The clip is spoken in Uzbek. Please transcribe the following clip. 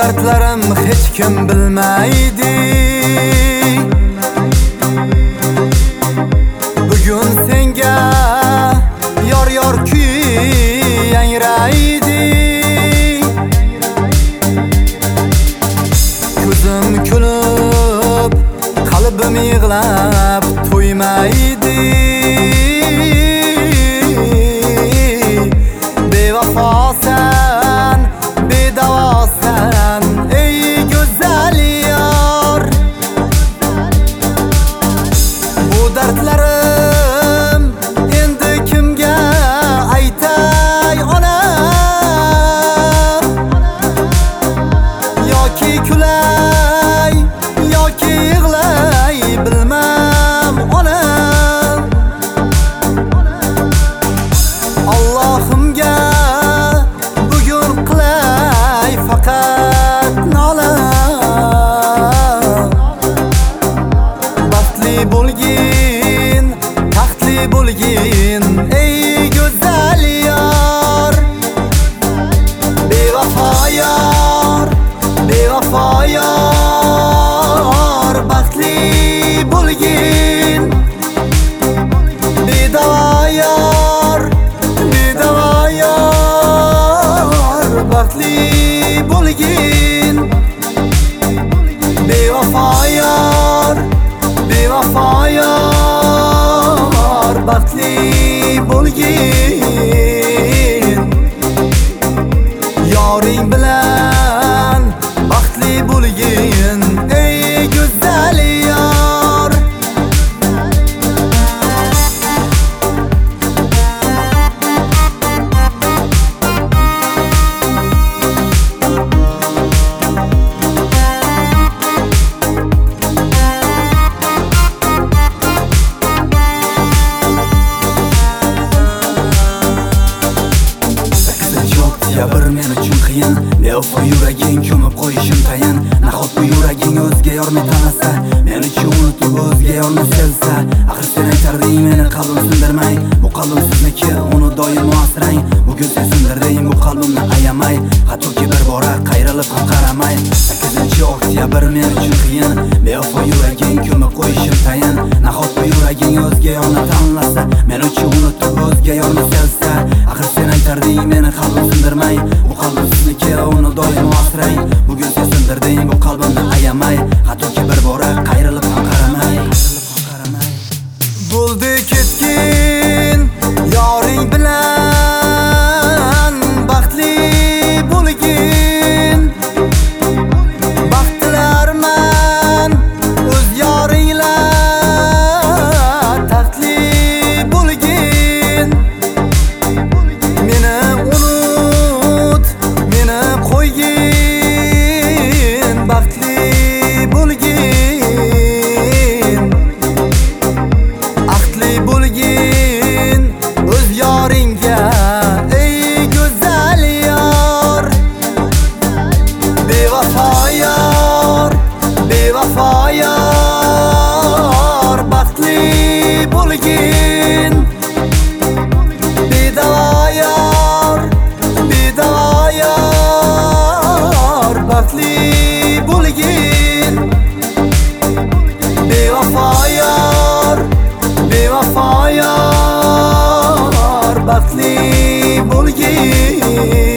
Dertlerim hiç kim bilmeydi. Bugün senga yor yor kuyi yangraydi. Ko'zim kulib qalbim yig'lab to'ymaydi. Bevafosan, bedavosan ey go'zal yor. Bu dardlarim endi kimga aytay ona? Yoki kulay, yoki yig'lay bilmam ona. Allohimga bugun qilay faqat nola. Baxtli bo'lgin, taxtli bo'lgin ey go'zal yor. Bevafo yor, bevafo yor, baxtli bo'lgin. Bedavo yor, bedavo yor, baxtli bo'lgin. Bevafo yor, bevafo yor, baxtli bo'lgin. Yoring bilan baxtli bo'lgin ey go'zal yor. Bir men uchun qiyin, bevafo yuraging ko'mib qo'yishim tayin. Nahot bu yuraging o'zga yorni tanasa, men uchun unutib o'zga yorni sevsa. Axir sen aytarding meni qalbim sindirmay, bu qalbim sizniki, uni doim asrang. Bugun sen sindirding bu qalbimni ayamay, hattoki bir bora qayrilib ham qaramay. 8-oktyabr men uchun qiyin, bevafo yuraging ko'mib qo'yishim tayin. Nahot bu yuraging o'zga yorni tanlasa, men uchun unutib o'zga yorni sevsa. Axir sen aytarding meni qalbim sindirmay, bu qalbim sizniki, uni doim asrang. Bugun sen sindirding bu qalbimni ayamay, hattoki bir bora qayrilib ham qaramay. Bo'ldi ketgin yoring bilan baxtli bo'lgin. Baxtlilarman o'z yoringlar, taxtli bo'lgin. Meni unut, meni qo'ygin, baxtli bo'lgin. Ahdli bo'lgin o'z yoringga ey go'zal yor. Bevafo yor, bevafo yor, baxtli bo'lgin. Bedavo yor, bedavo yor, baxtli bo'lgin. Bevafo yor, bevafo yor, baxtli bo'lgin.